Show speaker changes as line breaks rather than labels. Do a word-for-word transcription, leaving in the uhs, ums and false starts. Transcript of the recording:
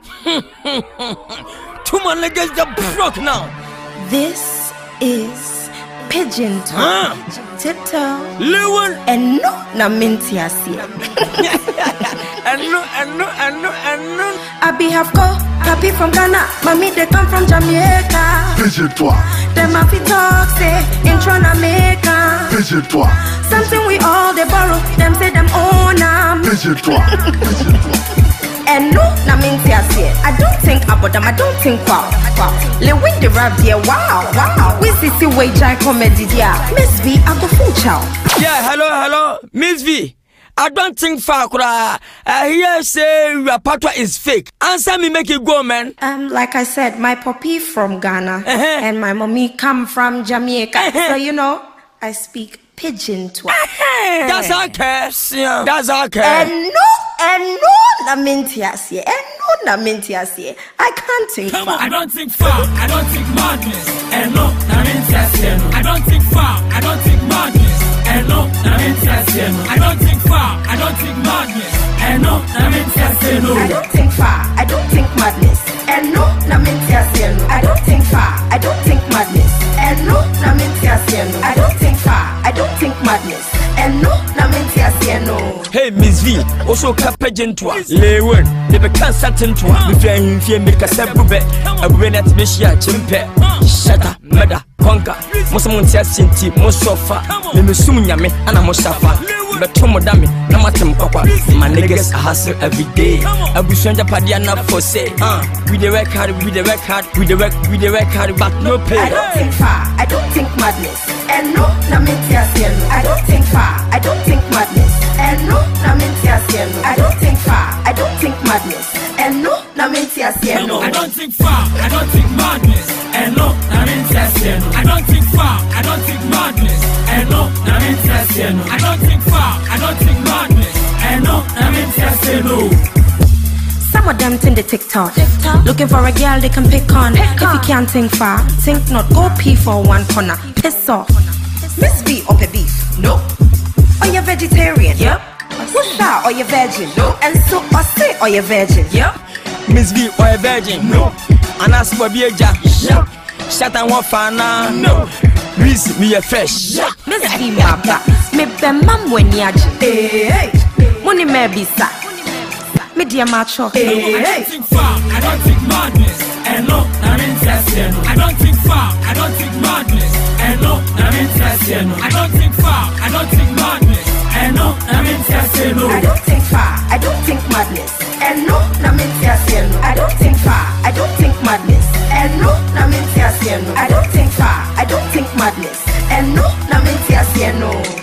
Two man niggas that broke now.
This is Pigeon Talk. Tiptoe.
Lewin.
And no na mintiasi.
And no, and no, and no, and no.
I be half go, happy from Ghana. Mommy, they come from Jamaica.
Pigeon Talk.
Them happy talk, say, intro Jamaica.
Pigeon Talk.
Something we all they borrow. Them say them own them.
Pigeon Talk. Pigeon Talk.
And no, na mintiasi. I don't think about them. I don't think wow, wow. Le win the rap there. Wow, wow. We see see way jai comedy there. Miss V, I go full chow.
Yeah, hello, hello, Miss V. I don't think Fakura. I hear say your patois is fake. Answer me, make it go, man.
Um, like I said, my puppy from Ghana
Uh-huh.
and my mommy come from Jamaica.
Uh-huh.
So you know, I speak Pigeon Talk.
That's okay. Yeah. That's okay.
And no, and no, na mintiasi. And no, na mintiasi. I can't think.
Come on, I don't think far, I don't think madness. And no, na mintiasi. I don't think far, I don't think madness. And no, na mintiasi. I don't think far, I don't think madness. And no, na mintiasi.
I don't think far, I don't think madness. And no, na mintiasi. I don't think far, I don't think madness. And no, na mintiasi. I don't think far, I don't think madness. And no, na mintiasi. No.
Hey, Miss V, also Pigeon Talk. Lewin, they be cancer to be very fear make a sebube. A win at Mishia Chimpe. Shut up, mother, conquer. Mosamun Sinti, Mosofa, Mimusumyame, and a Mosafa. But Tomo Dami, no matter Papa. My niggas hustle every day. I will send a Padiana for say, uh, with the record, with the record, with the record, with the record, but no pay.
I don't think far, I don't think madness. And no, na mintiasi. I don't think far, I don't think madness. And no, na mintiasi. I don't think far, I don't think madness. And no, na mintiasi.
I don't think far, I don't think madness. And no, na mintiasi. I don't think far, I don't think madness. And no, na mintiasi. I don't think far, I don't think madness. And no, na mintiasi. No.
Some of them think they TikTok. TikTok. Looking for a girl they can pick on. Pick if on. You can't think far, think not. Go pee for one corner. Piss off. Miss V up a beef? No. Or you vegetarian? Yep. What's that? Or you virgin? No. And so I say or you virgin? Yep.
Miss V or a virgin? No. And as for be a jack? Yep. Shut and what fana? No. Miss me a fresh? Yep.
Miss V mabba. Me be mam when yaji. Hey. Money may be sa. Me dear macho.
Hey. I don't think far, I don't think madness. And no, na mintiasi. I don't think far, I don't think madness. And no, na mintiasi. I don't think far, I don't think madness. And no, na mintiasi.
I don't think far, I don't think madness. And no, na mintiasi. I don't think far, I don't think madness. And no, na mintiasi. I don't think far, I don't think madness. And no, na mintiasi.